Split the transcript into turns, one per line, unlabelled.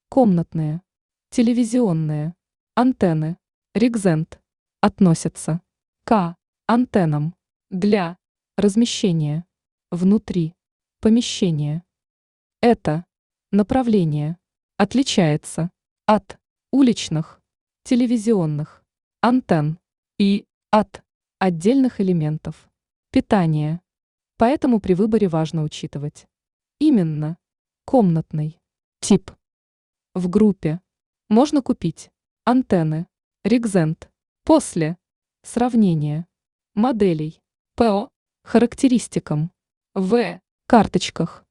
комнатные, телевизионные, антенны, регзент относятся к антеннам для размещения внутри помещения. Это направление отличается от уличных, телевизионных антенн и от отдельных элементов питания. Поэтому при выборе важно учитывать именно комнатный тип. В группе можно купить антенны регзент после сравнения моделей по характеристикам в карточках.